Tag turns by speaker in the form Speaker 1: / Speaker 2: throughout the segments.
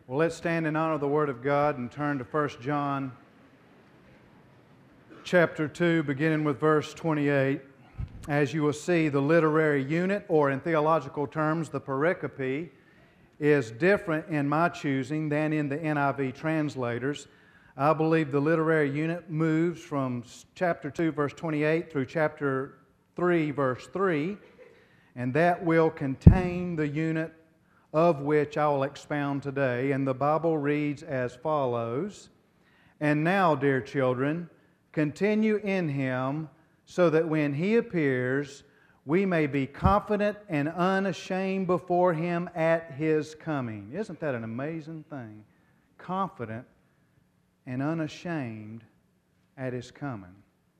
Speaker 1: Well, let's stand in honor of the Word of God and turn to 1 John chapter 2, beginning with verse 28. As you will see, the literary unit, or in theological terms, the pericope, is different in my choosing than in the NIV translators. I believe the literary unit moves from chapter 2, verse 28 through chapter 3, verse 3, and that will contain the unit of which I will expound today. And the Bible reads as follows: "And now, dear children, continue in Him, so that when He appears, we may be confident and unashamed before Him at His coming." Isn't that an amazing thing? Confident and unashamed at His coming.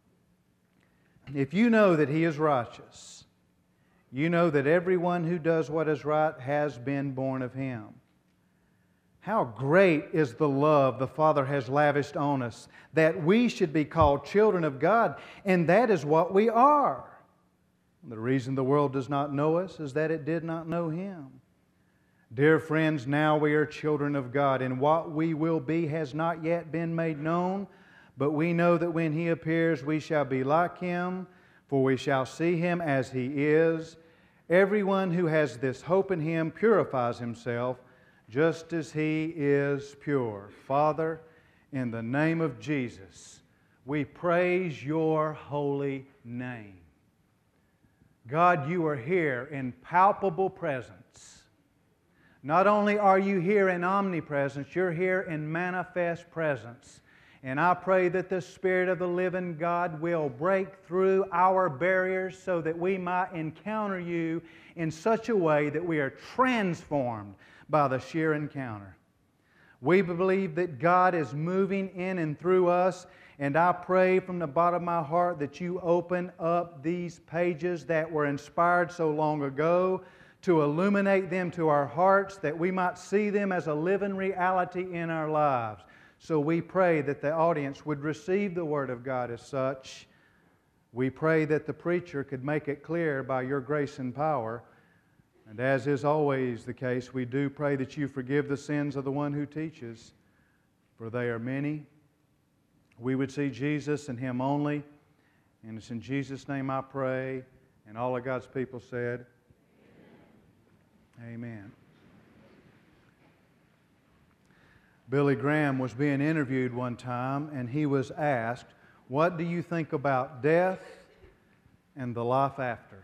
Speaker 1: If you know that He is righteous, you know that everyone who does what is right has been born of Him. How great is the love the Father has lavished on us, that we should be called children of God, and that is what we are. The reason the world does not know us is that it did not know Him. Dear friends, now we are children of God, and what we will be has not yet been made known, but we know that when He appears we shall be like Him, for we shall see Him as He is. Everyone who has this hope in Him purifies himself just as He is pure. Father, in the name of Jesus, we praise Your holy name. God, You are here in palpable presence. Not only are You here in omnipresence, You're here in manifest presence. And I pray that the Spirit of the living God will break through our barriers so that we might encounter You in such a way that we are transformed by the sheer encounter. We believe that God is moving in and through us, and I pray from the bottom of my heart that You open up these pages that were inspired so long ago to illuminate them to our hearts, that we might see them as a living reality in our lives. So we pray that the audience would receive the Word of God as such. We pray that the preacher could make it clear by Your grace and power. And as is always the case, we do pray that You forgive the sins of the one who teaches, for they are many. We would see Jesus and Him only. And it's in Jesus' name I pray. And all of God's people said, Amen. Billy Graham was being interviewed one time, and he was asked, "What do you think about death and the life after?"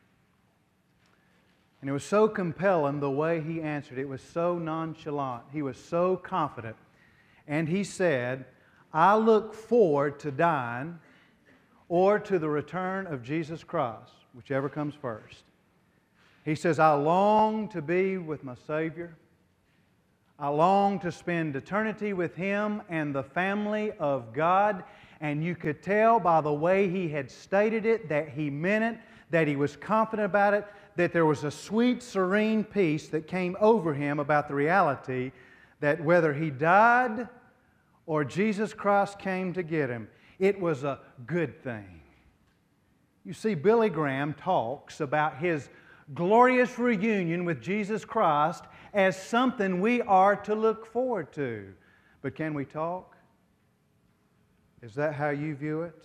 Speaker 1: And it was so compelling the way he answered. It was so nonchalant. He was so confident. And he said, "I look forward to dying or to the return of Jesus Christ, whichever comes first." He says, "I long to be with my Savior. I long to spend eternity with Him and the family of God." And you could tell by the way he had stated it that he meant it, that he was confident about it, that there was a sweet, serene peace that came over him about the reality that whether he died or Jesus Christ came to get him, it was a good thing. You see, Billy Graham talks about his glorious reunion with Jesus Christ as something we are to look forward to. But can we talk? Is that how you view it?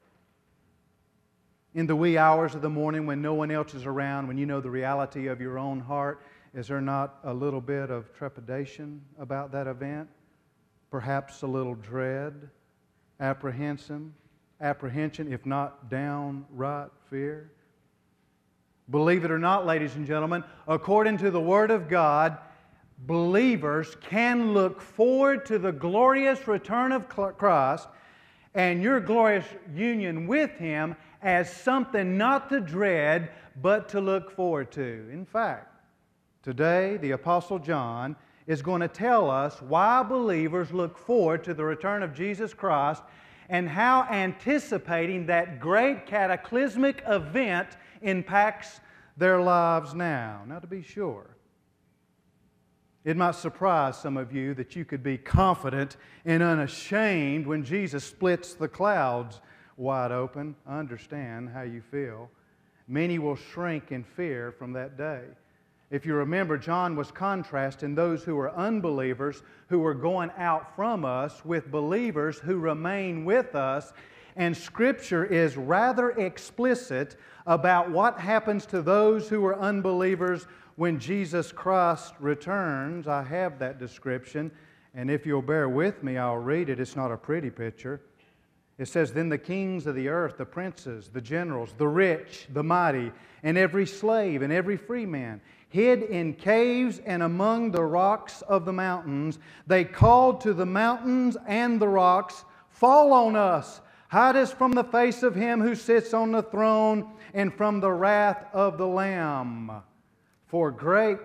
Speaker 1: In the wee hours of the morning when no one else is around, when you know the reality of your own heart, is there not a little bit of trepidation about that event? Perhaps a little dread, apprehension, if not downright fear? Believe it or not, ladies and gentlemen, according to the Word of God, believers can look forward to the glorious return of Christ and your glorious union with Him as something not to dread, but to look forward to. In fact, today the Apostle John is going to tell us why believers look forward to the return of Jesus Christ and how anticipating that great cataclysmic event impacts their lives now. Now, to be sure, it might surprise some of you that you could be confident and unashamed when Jesus splits the clouds wide open. I understand how you feel. Many will shrink in fear from that day. If you remember, John was contrasting those who were unbelievers who were going out from us with believers who remain with us. And Scripture is rather explicit about what happens to those who are unbelievers when Jesus Christ returns. I have that description, and if you'll bear with me, I'll read it. It's not a pretty picture. It says, "Then the kings of the earth, the princes, the generals, the rich, the mighty, and every slave and every free man, hid in caves and among the rocks of the mountains. They called to the mountains and the rocks, 'Fall on us! Hide us from the face of Him who sits on the throne and from the wrath of the Lamb. For great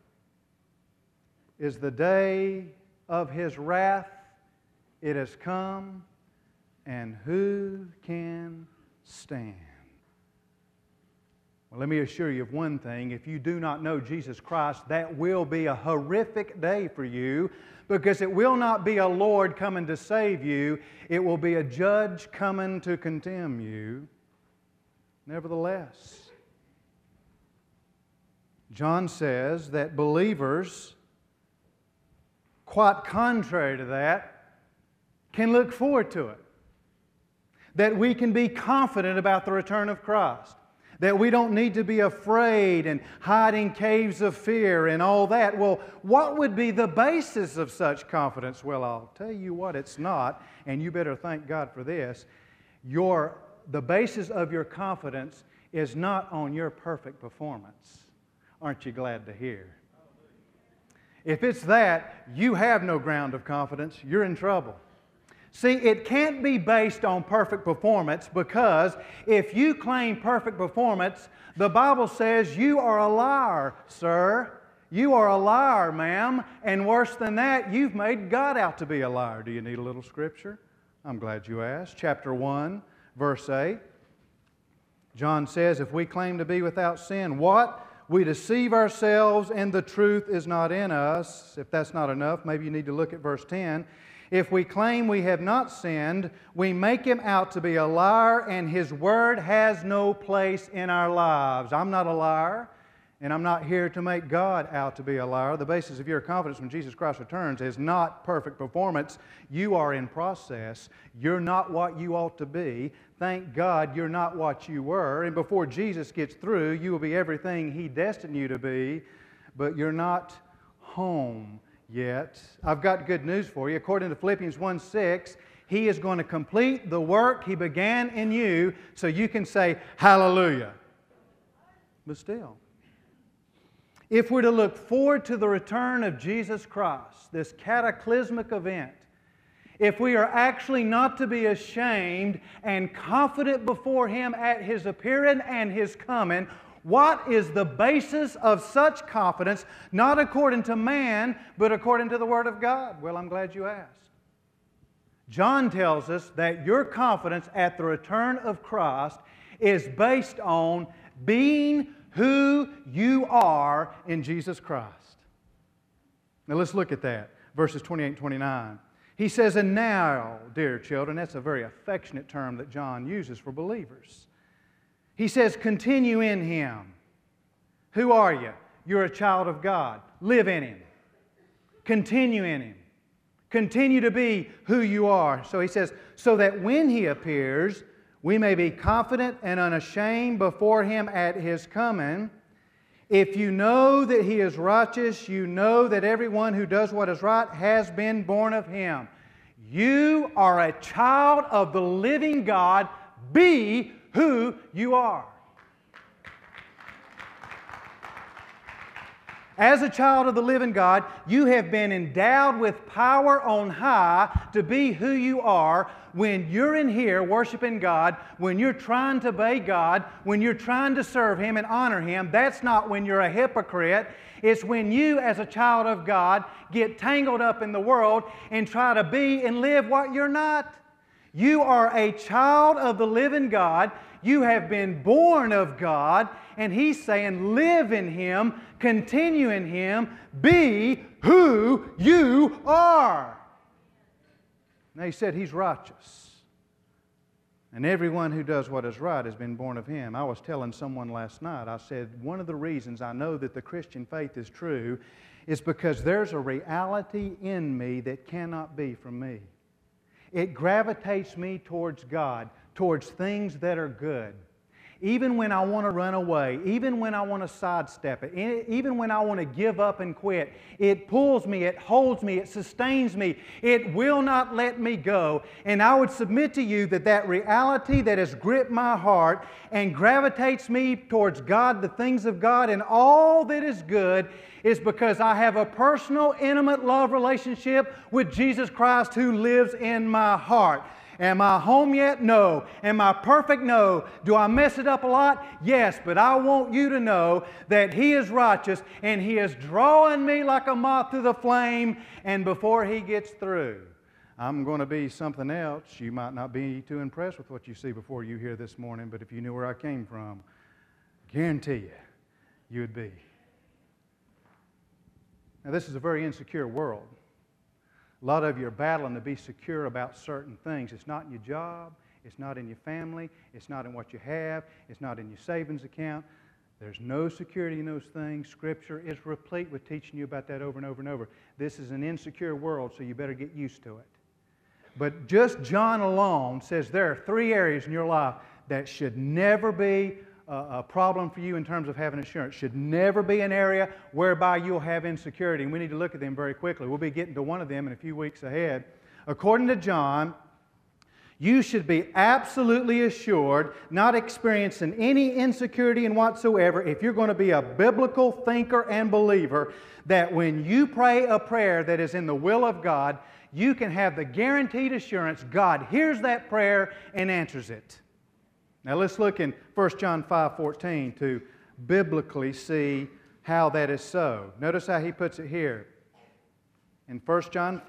Speaker 1: is the day of His wrath. It has come, and who can stand?'" Well, let me assure you of one thing. If you do not know Jesus Christ, that will be a horrific day for you, because it will not be a Lord coming to save you. It will be a judge coming to condemn you. Nevertheless, John says that believers, quite contrary to that, can look forward to it. That we can be confident about the return of Christ. That we don't need to be afraid and hide in caves of fear and all that. Well, what would be the basis of such confidence? Well, I'll tell you what it's not, and you better thank God for this. The basis of your confidence is not on your perfect performance. Aren't you glad to hear? If it's that, you have no ground of confidence. You're in trouble. See, it can't be based on perfect performance, because if you claim perfect performance, the Bible says you are a liar, sir. You are a liar, ma'am. And worse than that, you've made God out to be a liar. Do you need a little scripture? I'm glad you asked. Chapter 1, verse 8. John says, "If we claim to be without sin, what? We deceive ourselves and the truth is not in us." If that's not enough, maybe you need to look at verse 10. "If we claim we have not sinned, we make Him out to be a liar, and His word has no place in our lives." I'm not a liar, and I'm not here to make God out to be a liar. The basis of your confidence when Jesus Christ returns is not perfect performance. You are in process. You're not what you ought to be. Thank God you're not what you were. And before Jesus gets through, you will be everything He destined you to be, but you're not home yet. I've got good news for you. According to Philippians 1:6, He is going to complete the work He began in you, so you can say, "Hallelujah." But still, if we're to look forward to the return of Jesus Christ, this cataclysmic event, if we are actually not to be ashamed and confident before Him at His appearing and His coming, what is the basis of such confidence, not according to man, but according to the Word of God? Well, I'm glad you asked. John tells us that your confidence at the return of Christ is based on being who you are in Jesus Christ. Now let's look at that. Verses 28 and 29. He says, "And now, dear children," that's a very affectionate term that John uses for believers. He says, "Continue in Him." Who are you? You're a child of God. Live in Him. Continue in Him. Continue to be who you are. So he says, "So that when He appears, we may be confident and unashamed before Him at His coming. If you know that He is righteous, you know that everyone who does what is right has been born of Him." You are a child of the living God. Be who you are. As a child of the living God, you have been endowed with power on high to be who you are when you're in here worshiping God, when you're trying to obey God, when you're trying to serve Him and honor Him. That's not when you're a hypocrite. It's when you, as a child of God, get tangled up in the world and try to be and live what you're not. You are a child of the living God. You have been born of God, and He's saying, live in Him, continue in Him, be who you are. Now He said He's righteous. And everyone who does what is right has been born of Him. I was telling someone last night, I said, one of the reasons I know that the Christian faith is true is because there's a reality in me that cannot be from me. It gravitates me towards God, towards things that are good. Even when I want to run away, even when I want to sidestep it, even when I want to give up and quit, it pulls me, it holds me, it sustains me. It will not let me go. And I would submit to you that that reality that has gripped my heart and gravitates me towards God, the things of God, and all that is good is because I have a personal, intimate love relationship with Jesus Christ who lives in my heart. Am I home yet? No. Am I perfect? No. Do I mess it up a lot? Yes. But I want you to know that He is righteous and He is drawing me like a moth to the flame. And before He gets through, I'm going to be something else. You might not be too impressed with what you see before you hear this morning, but if you knew where I came from, I guarantee you would be. Now, this is a very insecure world. A lot of you are battling to be secure about certain things. It's not in your job. It's not in your family. It's not in what you have. It's not in your savings account. There's no security in those things. Scripture is replete with teaching you about that over and over and over. This is an insecure world, so you better get used to it. But just John alone says there are 3 areas in your life that should never be a problem for you in terms of having insurance. Should never be an area whereby you'll have insecurity. And we need to look at them very quickly. We'll be getting to one of them in a few weeks ahead. According to John, you should be absolutely assured, not experiencing any insecurity in whatsoever, if you're going to be a biblical thinker and believer, that when you pray a prayer that is in the will of God, you can have the guaranteed assurance God hears that prayer and answers it. Now let's look in 1 John 5:14 to biblically see how that is so. Notice how he puts it here. In 1 John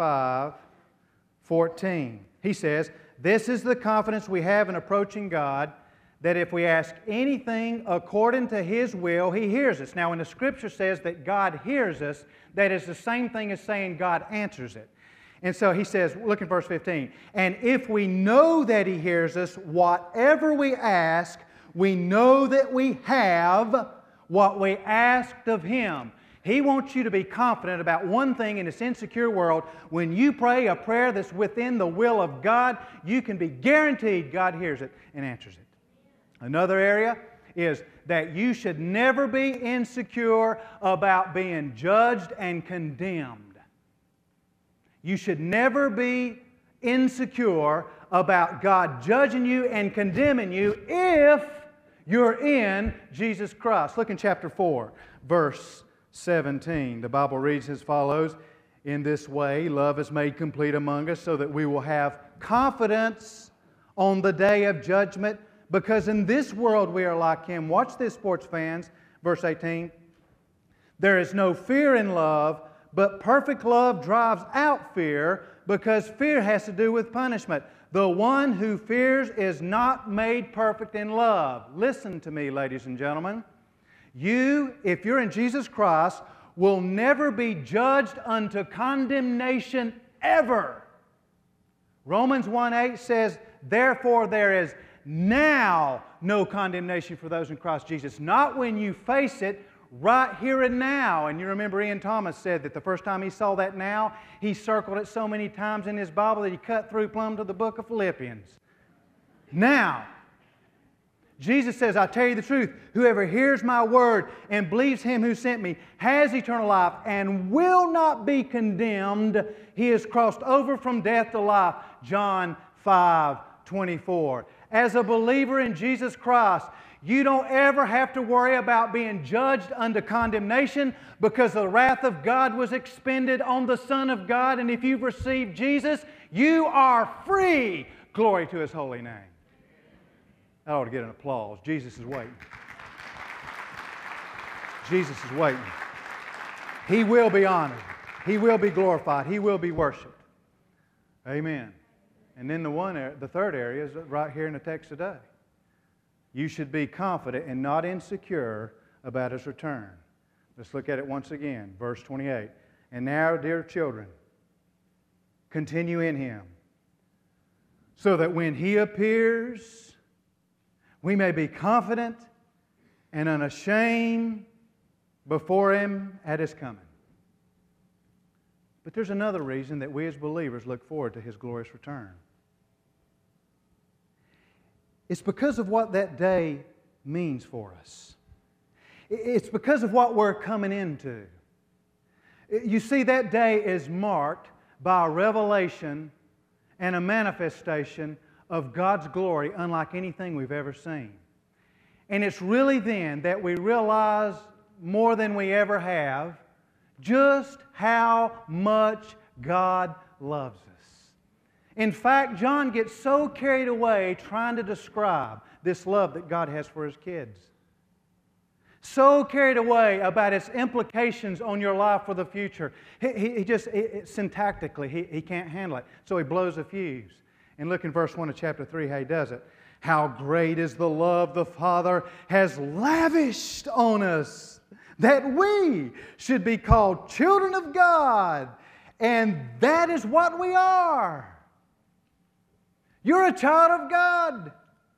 Speaker 1: 5:14, he says, "This is the confidence we have in approaching God, that if we ask anything according to His will, He hears us." Now when the Scripture says that God hears us, that is the same thing as saying God answers it. And so he says, look in verse 15, "And if we know that He hears us, whatever we ask, we know that we have what we asked of Him." He wants you to be confident about one thing in this insecure world. When you pray a prayer that's within the will of God, you can be guaranteed God hears it and answers it. Another area is that you should never be insecure about being judged and condemned. You should never be insecure about God judging you and condemning you if you're in Jesus Christ. Look in chapter 4, verse 17. The Bible reads as follows, "In this way, love is made complete among us so that we will have confidence on the day of judgment, because in this world we are like Him." Watch this, sports fans. Verse 18. "There is no fear in love, but perfect love drives out fear, because fear has to do with punishment. The one who fears is not made perfect in love." Listen to me, ladies and gentlemen. You, if you're in Jesus Christ, will never be judged unto condemnation ever. Romans 1:8 says, "Therefore there is now no condemnation for those in Christ Jesus." Not when you face it, right here and now. And you remember Ian Thomas said that the first time he saw that now, he circled it so many times in his Bible that he cut through plumb to the book of Philippians. Now, Jesus says, "I tell you the truth, whoever hears my word and believes Him who sent me has eternal life and will not be condemned. He has crossed over from death to life." John 5:24. As a believer in Jesus Christ, you don't ever have to worry about being judged unto condemnation, because the wrath of God was expended on the Son of God. And if you've received Jesus, you are free. Glory to His holy name. That ought to get an applause. Jesus is waiting. Jesus is waiting. He will be honored. He will be glorified. He will be worshiped. Amen. And then the third area is right here in the text today. You should be confident and not insecure about His return. Let's look at it once again. Verse 28. "And now, dear children, continue in Him, so that when He appears, we may be confident and unashamed before Him at His coming. But there's another reason that we as believers look forward to His glorious return. It's because of what that day means for us. It's because of what we're coming into. You see, that day is marked by a revelation and a manifestation of God's glory unlike anything we've ever seen. And it's really then that we realize more than we ever have just how much God loves us. In fact, John gets so carried away trying to describe this love that God has for His kids. So carried away about its implications on your life for the future. He just, syntactically, he can't handle it. So he blows a fuse. And look in verse 1 of chapter 3 how he does it. How great is the love the Father has lavished on us, that we should be called children of God. And that is what we are. You're a child of God.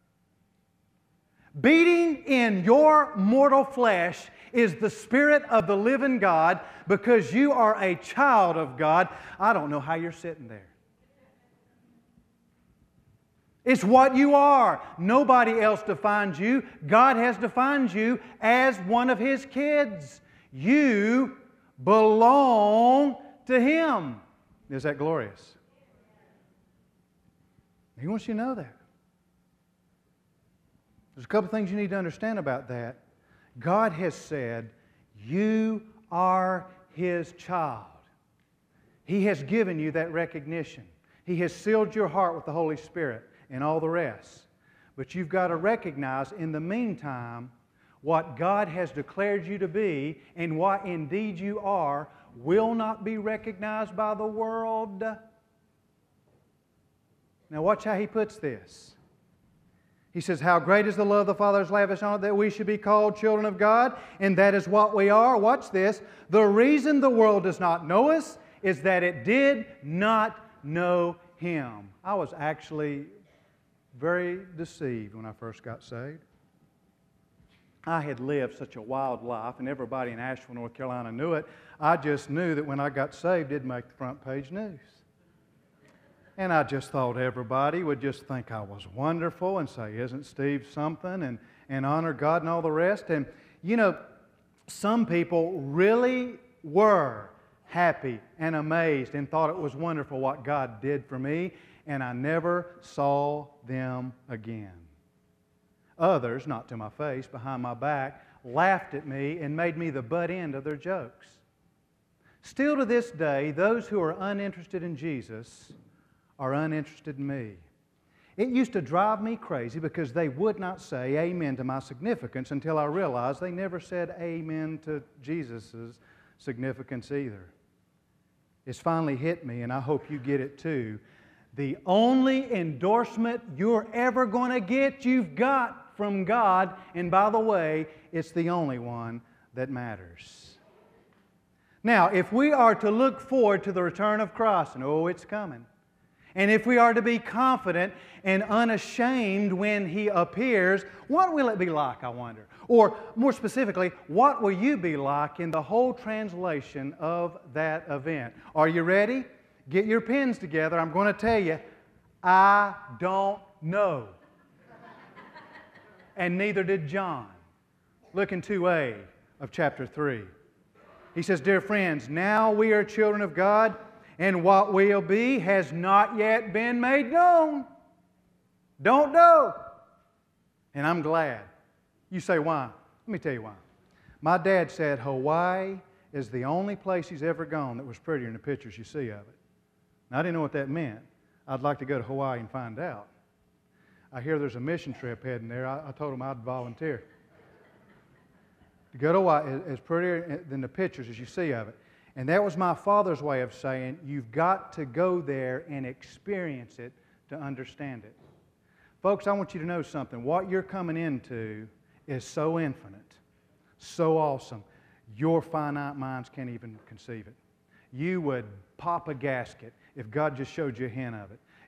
Speaker 1: Beating in your mortal flesh is the Spirit of the living God because you are a child of God. I don't know how you're sitting there. It's what you are. Nobody else defines you. God has defined you as one of His kids. You belong to Him. Is that glorious? He wants you to know that. There's a couple things you need to understand about that. God has said, you are His child. He has given you that recognition. He has sealed your heart with the Holy Spirit and all the rest. But you've got to recognize in the meantime what God has declared you to be and what indeed you are will not be recognized by the world. Now watch how he puts this. He says, how great is the love the Father has lavished on it that we should be called children of God, and that is what we are. Watch this. The reason the world does not know us is that it did not know Him. I was actually very deceived when I first got saved. I had lived such a wild life, and everybody in Asheville, North Carolina knew it. I just knew that when I got saved, it'd make the front page news. And I just thought everybody would just think I was wonderful and say, isn't Steve something? And honor God and all the rest. And, you know, some people really were happy and amazed and thought it was wonderful what God did for me. And I never saw them again. Others, not to my face, behind my back, laughed at me and made me the butt end of their jokes. Still to this day, those who are uninterested in Jesus are uninterested in me. It used to drive me crazy because they would not say amen to my significance until I realized they never said amen to Jesus' significance either. It's finally hit me, and I hope you get it too. The only endorsement you're ever going to get, you've got from God, and by the way, it's the only one that matters. Now, if we are to look forward to the return of Christ, and oh, it's coming, and if we are to be confident and unashamed when He appears, what will it be like, I wonder? Or more specifically, what will you be like in the whole translation of that event? Are you ready? Get your pens together. I'm going to tell you, I don't know. And neither did John. Look in 2a of chapter 3. He says, dear friends, now we are children of God, and what we'll be has not yet been made known. Don't know. And I'm glad. You say, why? Let me tell you why. My dad said Hawaii is the only place he's ever gone that was prettier than the pictures you see of it. Now, I didn't know what that meant. I'd like to go to Hawaii and find out. I hear there's a mission trip heading there. I told him I'd volunteer. To go to Hawaii is prettier than the pictures as you see of it. And that was my father's way of saying, you've got to go there and experience it to understand it. Folks, I want you to know something. What you're coming into is so infinite, so awesome, your finite minds can't even conceive it. You would pop a gasket if God just showed you a hint of it.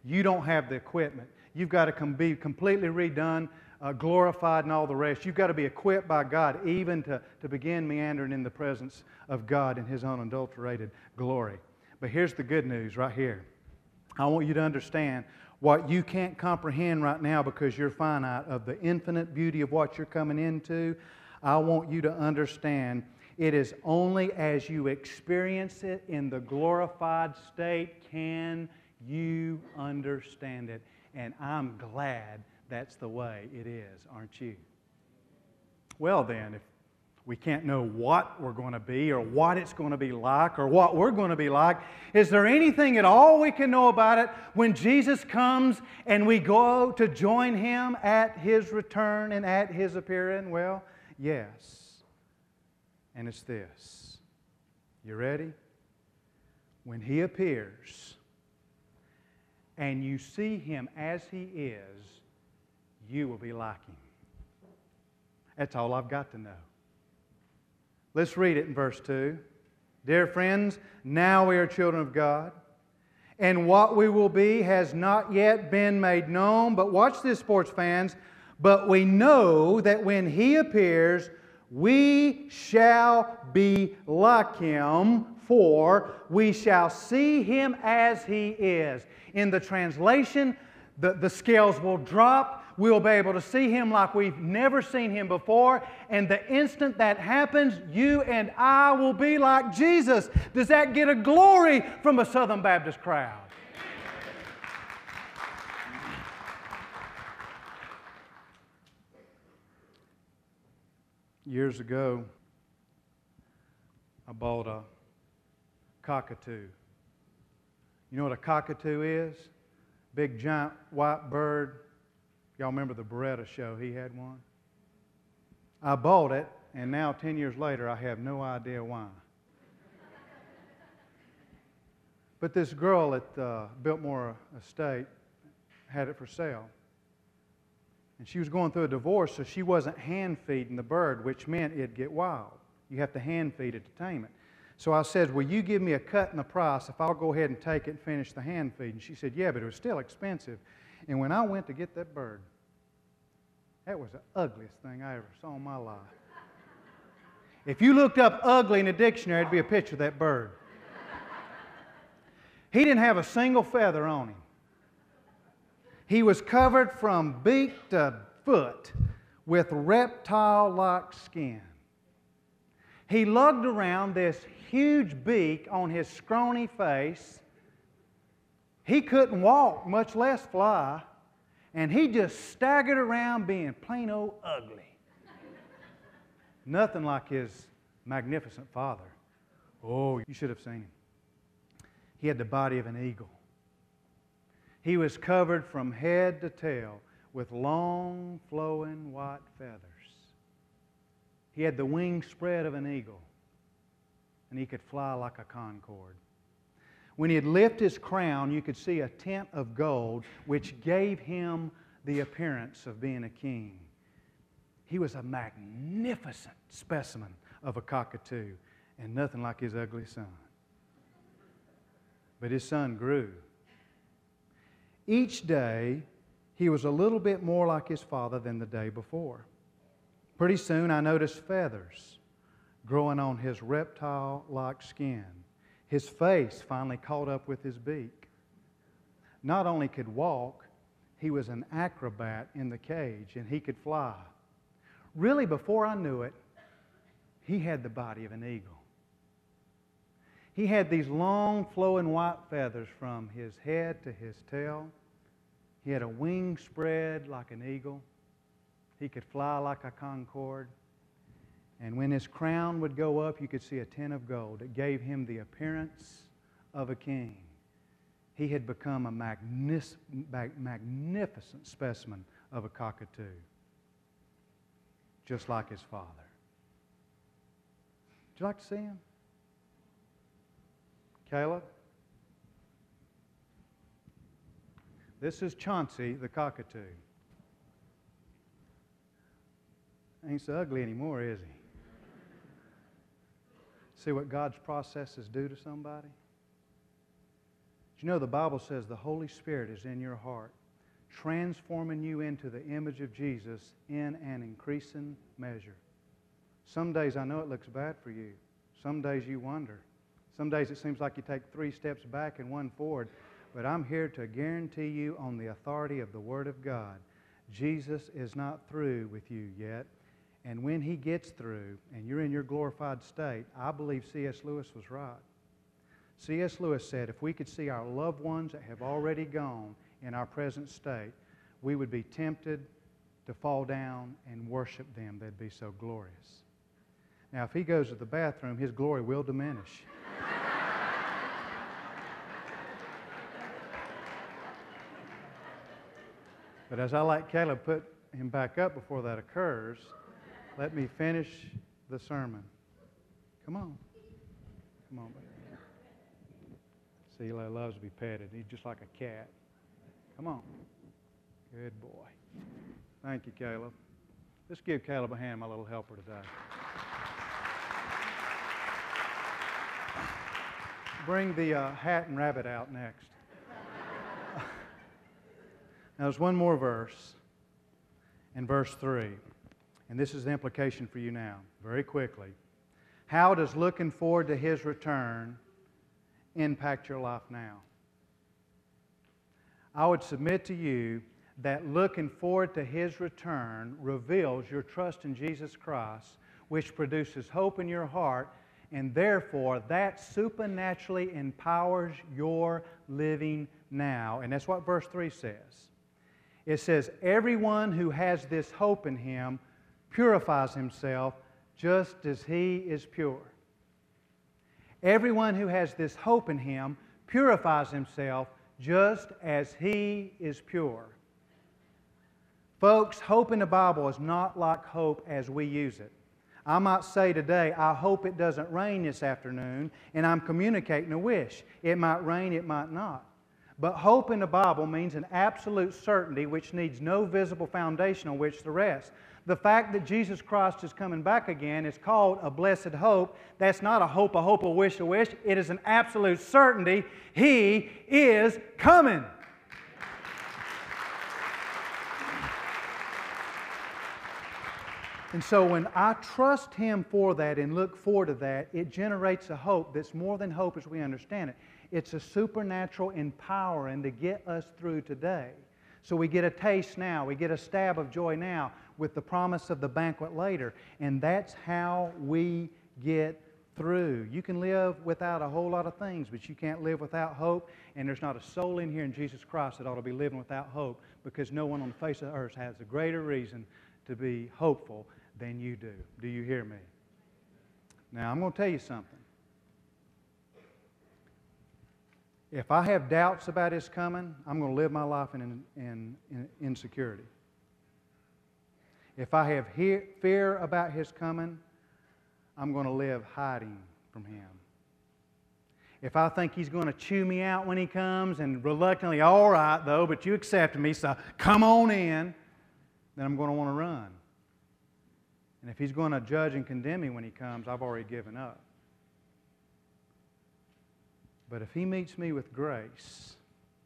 Speaker 1: You don't have the equipment. You've got to be completely redone, glorified and all the rest. You've got to be equipped by God even to begin meandering in the presence of God in His unadulterated glory. But here's the good news right here. I want you to understand what you can't comprehend right now because you're finite of the infinite beauty of what you're coming into. I want you to understand it is only as you experience it in the glorified state can you understand it. And I'm glad that's the way it is, aren't you? Well then, if we can't know what we're going to be or what it's going to be like or what we're going to be like, is there anything at all we can know about it when Jesus comes and we go to join Him at His return and at His appearing? Well, yes. And it's this. You ready? When He appears and you see Him as He is, you will be like Him. That's all I've got to know. Let's read it in verse 2. Dear friends, now we are children of God, and what we will be has not yet been made known. But watch this, sports fans. But we know that when He appears, we shall be like Him, for we shall see Him as He is. In the translation, the scales will drop. We'll be able to see Him like we've never seen Him before. And the instant that happens, you and I will be like Jesus. Does that get a glory from a Southern Baptist crowd? Years ago, I bought a cockatoo. You know what a cockatoo is? Big giant white bird. Y'all remember the Beretta show? He had one. I bought it, and now 10 years later, I have no idea why. But this girl at Biltmore Estate had it for sale. And she was going through a divorce, so she wasn't hand-feeding the bird, which meant it'd get wild. You have to hand-feed it to tame it. So I said, will you give me a cut in the price if I'll go ahead and take it and finish the hand-feed? And she said, yeah, but it was still expensive. And when I went to get that bird, that was the ugliest thing I ever saw in my life. If you looked up ugly in a dictionary, it'd be a picture of that bird. He didn't have a single feather on him. He was covered from beak to foot with reptile-like skin. He lugged around this huge beak on his scrawny face. He couldn't walk, much less fly, and he just staggered around being plain old ugly. Nothing like his magnificent father. Oh, you should have seen him. He had the body of an eagle. He was covered from head to tail with long, flowing white feathers. He had the wing spread of an eagle, and he could fly like a concord. When he'd lift his crown, you could see a tint of gold, which gave him the appearance of being a king. He was a magnificent specimen of a cockatoo, and nothing like his ugly son. But his son grew. Each day, he was a little bit more like his father than the day before. Pretty soon, I noticed feathers growing on his reptile-like skin. His face finally caught up with his beak. Not only could walk, he was an acrobat in the cage, and he could fly. Really, before I knew it, he had the body of an eagle. He had these long, flowing white feathers from his head to his tail. He had a wing spread like an eagle. He could fly like a concord. And when his crown would go up, you could see a tint of gold. It gave him the appearance of a king. He had become a magnificent specimen of a cockatoo, just like his father. Would you like to see him? Caleb? This is Chauncey the cockatoo. Ain't so ugly anymore, is he? See what God's processes do to somebody? Did you know the Bible says the Holy Spirit is in your heart, transforming you into the image of Jesus in an increasing measure. Some days I know it looks bad for you. Some days you wonder. Some days it seems like you take 3 steps back and 1 forward. But I'm here to guarantee you on the authority of the Word of God, Jesus is not through with you yet. And when He gets through and you're in your glorified state, I believe C.S. Lewis was right. C.S. Lewis said if we could see our loved ones that have already gone in our present state, we would be tempted to fall down and worship them. They'd be so glorious. Now, if he goes to the bathroom, his glory will diminish. But as I like Caleb put him back up before that occurs, let me finish the sermon. Come on. Come on, baby. See, Eli loves to be petted. He's just like a cat. Come on. Good boy. Thank you, Caleb. Let's give Caleb a hand, my little helper today. Bring the hat and rabbit out next. Now, there's one more verse, in verse 3. And this is the implication for you now, very quickly. How does looking forward to His return impact your life now? I would submit to you that looking forward to His return reveals your trust in Jesus Christ, which produces hope in your heart, and therefore that supernaturally empowers your living now. And that's what verse 3 says. It says, everyone who has this hope in Him purifies himself just as He is pure. Everyone who has this hope in Him purifies himself just as He is pure. Folks, hope in the Bible is not like hope as we use it. I might say today, I hope it doesn't rain this afternoon, and I'm communicating a wish. It might rain, it might not. But hope in the Bible means an absolute certainty which needs no visible foundation on which to rest. The fact that Jesus Christ is coming back again is called a blessed hope. That's not a hope, a wish, a wish. It is an absolute certainty. He is coming. And so when I trust Him for that and look forward to that, it generates a hope that's more than hope as we understand it. It's a supernatural empowering to get us through today. So we get a taste now, we get a stab of joy now with the promise of the banquet later. And that's how we get through. You can live without a whole lot of things, but you can't live without hope. And there's not a soul in here in Jesus Christ that ought to be living without hope, because no one on the face of the earth has a greater reason to be hopeful than you do. Do you hear me? Now, I'm going to tell you something. If I have doubts about His coming, I'm going to live my life in insecurity. If I have fear about His coming, I'm going to live hiding from Him. If I think He's going to chew me out when He comes and reluctantly, all right though, but you accepted me, so come on in, then I'm going to want to run. And if He's going to judge and condemn me when He comes, I've already given up. But if He meets me with grace,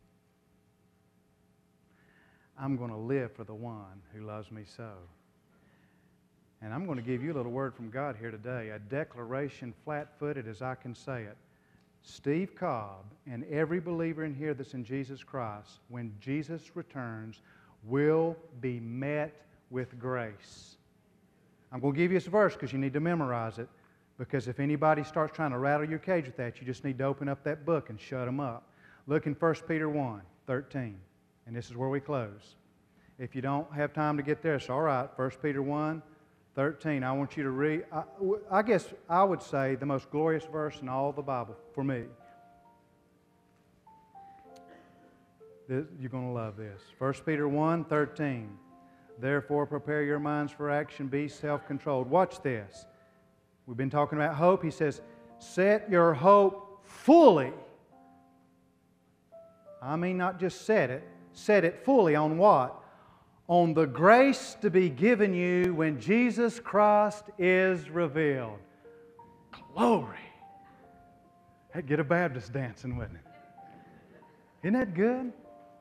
Speaker 1: I'm going to live for the one who loves me so. And I'm going to give you a little word from God here today, a declaration flat-footed as I can say it. Steve Cobb and every believer in here that's in Jesus Christ, when Jesus returns, will be met with grace. I'm going to give you this verse because you need to memorize it. Because if anybody starts trying to rattle your cage with that, you just need to open up that book and shut them up. Look in 1 Peter 1:13. And this is where we close. If you don't have time to get there, it's all right. 1 Peter 1:13. I want you to read, I guess I would say, the most glorious verse in all the Bible for me. You're going to love this. 1 Peter 1:13. Therefore, prepare your minds for action. Be self-controlled. Watch this. We've been talking about hope. He says, set your hope fully. I mean, not just set it fully on what? On the grace to be given you when Jesus Christ is revealed. Glory! That'd get a Baptist dancing, wouldn't it? Isn't that good?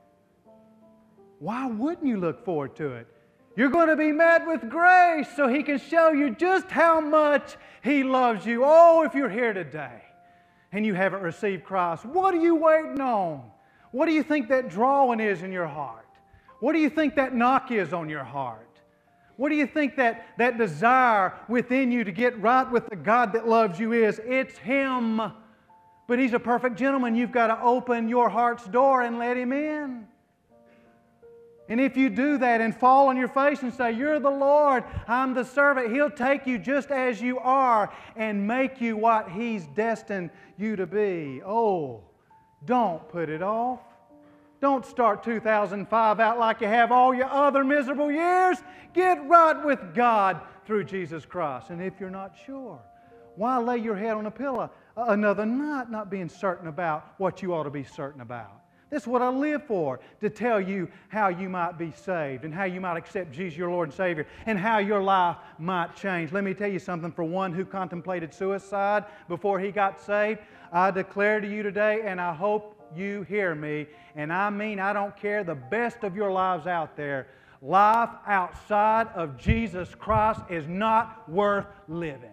Speaker 1: Why wouldn't you look forward to it? You're going to be met with grace so He can show you just how much He loves you. Oh, if you're here today and you haven't received Christ, what are you waiting on? What do you think that drawing is in your heart? What do you think that knock is on your heart? What do you think that desire within you to get right with the God that loves you is? It's Him. But He's a perfect gentleman. You've got to open your heart's door and let Him in. And if you do that and fall on your face and say, "You're the Lord, I'm the servant," He'll take you just as you are and make you what He's destined you to be. Oh, don't put it off. Don't start 2005 out like you have all your other miserable years. Get right with God through Jesus Christ. And if you're not sure, why lay your head on a pillow another night not being certain about what you ought to be certain about? This is what I live for, to tell you how you might be saved and how you might accept Jesus, your Lord and Savior, and how your life might change. Let me tell you something. For one who contemplated suicide before he got saved, I declare to you today, and I hope you hear me, and I mean I don't care the best of your lives out there, life outside of Jesus Christ is not worth living.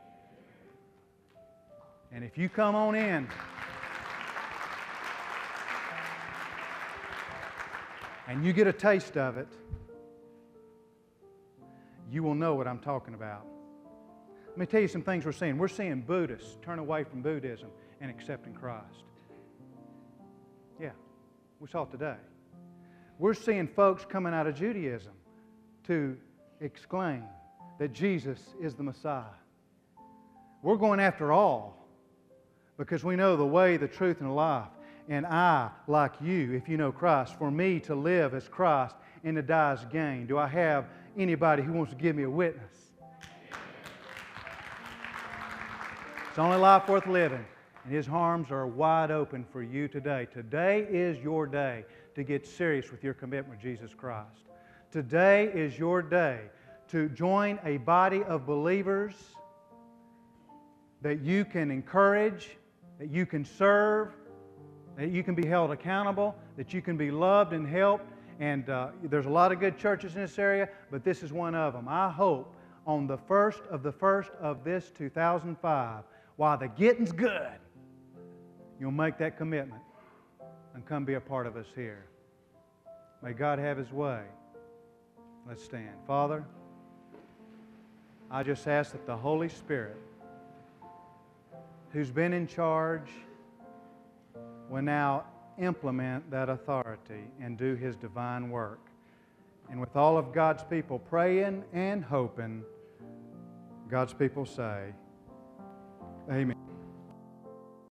Speaker 1: And if you come on in and you get a taste of it, you will know what I'm talking about. Let me tell you some things we're seeing. We're seeing Buddhists turn away from Buddhism and accepting Christ. Yeah, we saw it today. We're seeing folks coming out of Judaism to exclaim that Jesus is the Messiah. We're going after all because we know the way, the truth, and the life. And I, like you, if you know Christ, for me to live as Christ and to die as gain. Do I have anybody who wants to give me a witness? It's the only life worth living. And His arms are wide open for you today. Today is your day to get serious with your commitment with Jesus Christ. Today is your day to join a body of believers that you can encourage, that you can serve, that you can be held accountable, that you can be loved and helped. And there's a lot of good churches in this area, but this is one of them. I hope on the first of this 2005, while the getting's good, you'll make that commitment and come be a part of us here. May God have His way. Let's stand. Father, I just ask that the Holy Spirit, who's been in charge, will now implement that authority and do His divine work. And with all of God's people praying and hoping, God's people say, Amen.